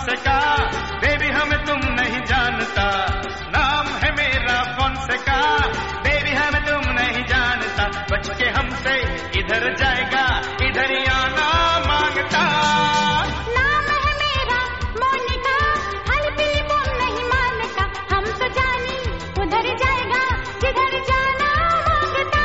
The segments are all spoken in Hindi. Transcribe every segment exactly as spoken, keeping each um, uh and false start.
फोनसेका, बेबी हमें तुम नहीं जानता। नाम है मेरा फोनसेका, बेबी हमें तुम नहीं जानता। बच के हमसे इधर जाएगा, इधर ही आना मांगता। नाम है मेरा मोनिका, हल्दी तुम नहीं मानता। हम तो जानी उधर जाएगा जिधर जाना मांगता।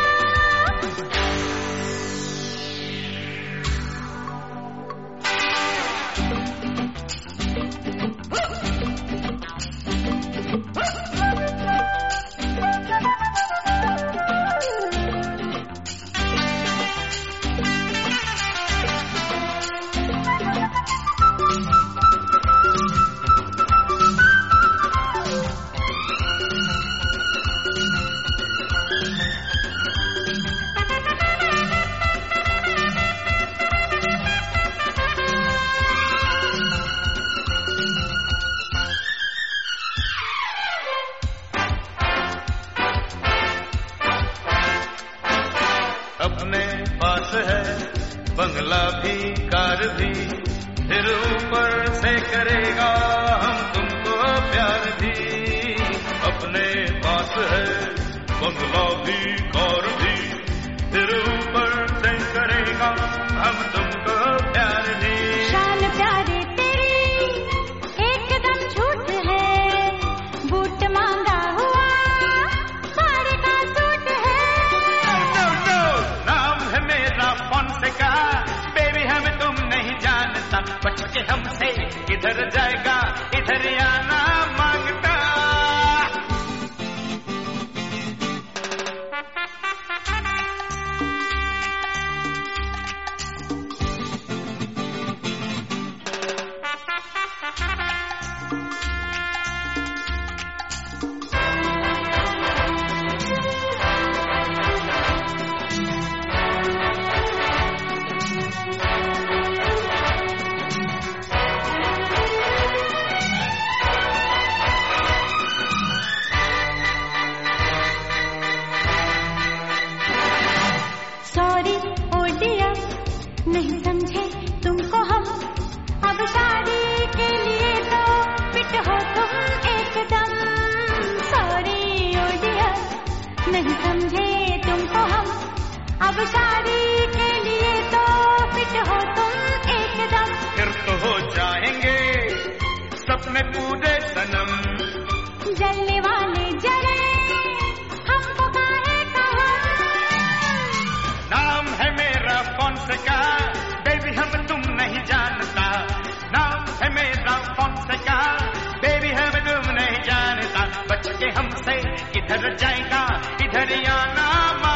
अपने पास है बंगला भी, कार भी, फिर ऊपर से करेगा हम तुमको प्यार भी। अपने पास है बंगला भी, कार भी, फिर ऊपर से करेगा हम तुमको प्यार भी। शान प्यारे तेरी एकदम झूठ है, बूट मांगा हुआ सारे का सूट है। नो नो, नाम है मेरा फोनसेका, बेबी हमें तुम नहीं जानता। बच के हमसे इधर जाएगा, इधर ही आना मांगता। सॉरी ओ डियर, नहीं समझे तुमको हम। अब शादी के लिए तो फिट हो तुम एकदम। सॉरी ओ डियर, नहीं समझे तुमको हम। अब शादी के लिए तो फिट हो तुम एकदम। फिर तो हो जाएंगे सपने पूरे सनम। जलने वाले जले हमको काहे कहा। नाम है मेरा फोनसेका, बेबी हम तुम नहीं जानता। नाम है मेरा फोनसेका, बेबी हम तुम नहीं जानता। बच के हमसे इधर जाएगा, इधर ही आना।